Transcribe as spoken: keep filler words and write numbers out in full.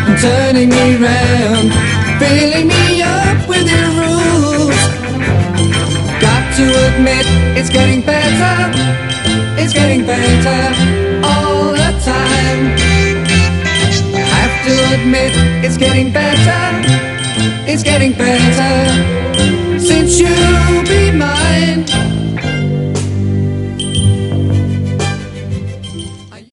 turning me round, filling me up with your rules. Got to admit, it's getting better, it's getting better all the time. Have to admit, it's getting better, it's getting better